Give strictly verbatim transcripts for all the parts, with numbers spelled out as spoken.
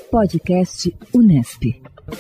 Podcast Unesp.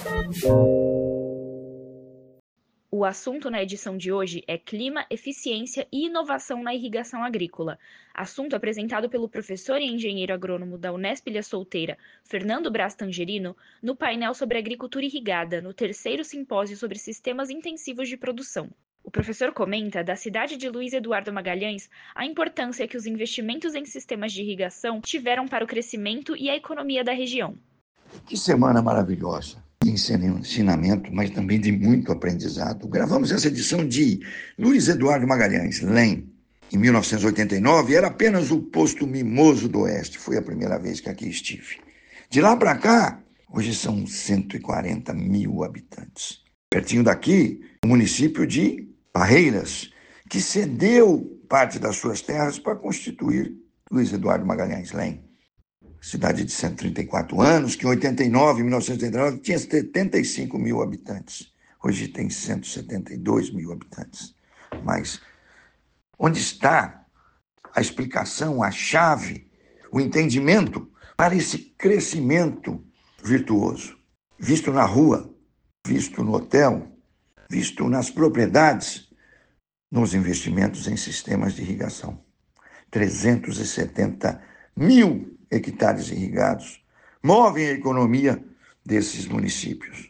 O assunto na edição de hoje é Clima, Eficiência e Inovação na Irrigação Agrícola. Assunto apresentado pelo professor e engenheiro agrônomo da Unesp Ilha Solteira, Fernando Braz Tangerino, no painel sobre agricultura irrigada, no terceiro simpósio sobre sistemas intensivos de produção. O professor comenta, da cidade de Luiz Eduardo Magalhães, a importância que os investimentos em sistemas de irrigação tiveram para o crescimento e a economia da região. Que semana maravilhosa de ensinamento, mas também de muito aprendizado. Gravamos essa edição de Luiz Eduardo Magalhães, L E M, em mil novecentos e oitenta e nove, era apenas o posto mimoso do Oeste. Foi a primeira vez que aqui estive. De lá para cá, hoje são cento e quarenta mil habitantes. Pertinho daqui, o município de Barreiras, que cedeu parte das suas terras para constituir Luiz Eduardo Magalhães, L E M. Cidade de cento e trinta e quatro anos, que em oitenta e nove, mil novecentos e oitenta e nove, tinha setenta e cinco mil habitantes. Hoje tem cento e setenta e dois mil habitantes. Mas onde está a explicação, a chave, o entendimento para esse crescimento virtuoso? Visto na rua, visto no hotel, visto nas propriedades, nos investimentos em sistemas de irrigação. trezentos e setenta mil hectares irrigados movem a economia desses municípios.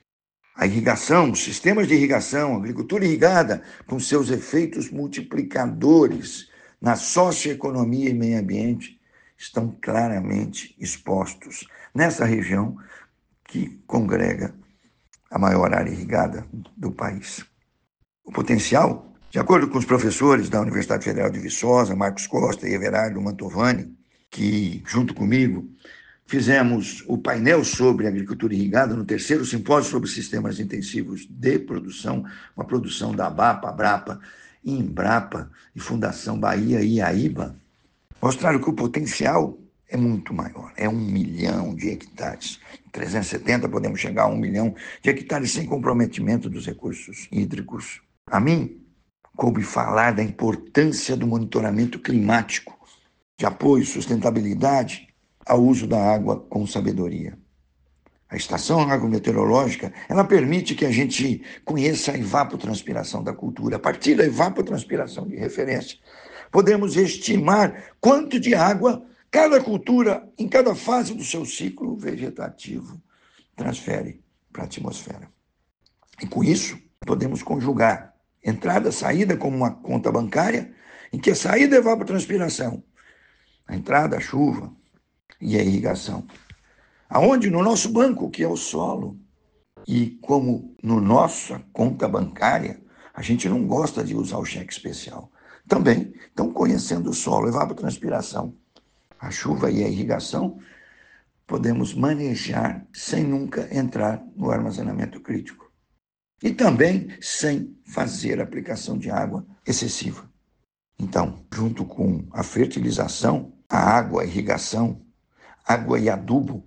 A irrigação, os sistemas de irrigação, a agricultura irrigada, com seus efeitos multiplicadores na socioeconomia e meio ambiente, estão claramente expostos nessa região que congrega a maior área irrigada do país. O potencial, de acordo com os professores da Universidade Federal de Viçosa, Marcos Costa e Everardo Mantovani, que, junto comigo, fizemos o painel sobre agricultura irrigada no terceiro simpósio sobre sistemas intensivos de produção, uma produção da ABAPA, ABRAPA, Embrapa e Fundação Bahia e Aíba, mostraram que o potencial é muito maior, é um milhão de hectares. Em trezentos e setenta podemos chegar a um milhão de hectares sem comprometimento dos recursos hídricos. A mim, coube falar da importância do monitoramento climático, de apoio e sustentabilidade ao uso da água com sabedoria. A estação agrometeorológica, ela permite que a gente conheça a evapotranspiração da cultura. A partir da evapotranspiração de referência, podemos estimar quanto de água cada cultura, em cada fase do seu ciclo vegetativo, transfere para a atmosfera. E com isso, podemos conjugar entrada e saída como uma conta bancária, em que a saída é evapotranspiração, a entrada, a chuva e a irrigação. Aonde? No nosso banco, que é o solo. E como no nossa conta bancária, a gente não gosta de usar o cheque especial. Também estão conhecendo o solo, evapotranspiração, a chuva e a irrigação, podemos manejar sem nunca entrar no armazenamento crítico. E também sem fazer aplicação de água excessiva. Então, junto com a fertilização, a água, a irrigação, água e adubo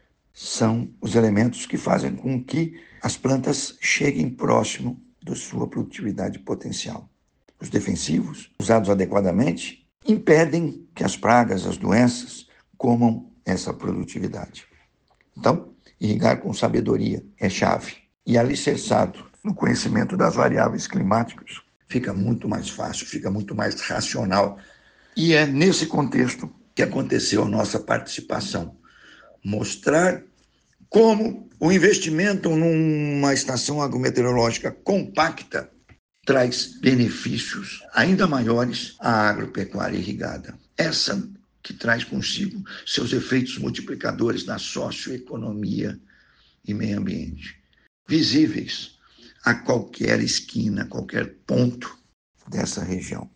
são os elementos que fazem com que as plantas cheguem próximo da sua produtividade potencial. Os defensivos, usados adequadamente, impedem que as pragas, as doenças, comam essa produtividade. Então, irrigar com sabedoria é chave. E alicerçado no conhecimento das variáveis climáticas, fica muito mais fácil, fica muito mais racional. E é nesse contexto que aconteceu a nossa participação. Mostrar como o investimento numa estação agrometeorológica compacta traz benefícios ainda maiores à agropecuária irrigada. Essa que traz consigo seus efeitos multiplicadores na socioeconomia e meio ambiente, visíveis a qualquer esquina, a qualquer ponto dessa região.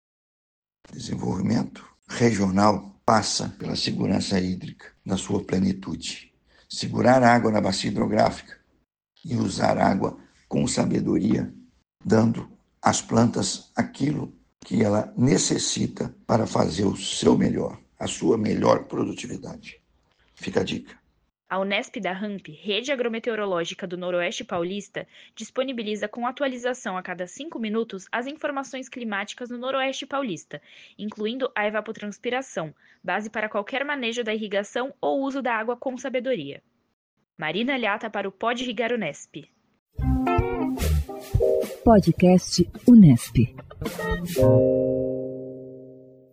Desenvolvimento regional passa pela segurança hídrica na sua plenitude. Segurar a água na bacia hidrográfica e usar água com sabedoria, dando às plantas aquilo que ela necessita para fazer o seu melhor, a sua melhor produtividade. Fica a dica. A Unesp da Ramp, Rede Agrometeorológica do Noroeste Paulista, disponibiliza com atualização a cada cinco minutos as informações climáticas no Noroeste Paulista, incluindo a evapotranspiração, base para qualquer manejo da irrigação ou uso da água com sabedoria. Marina Lhata para o Pode Irrigar Unesp. Podcast Unesp.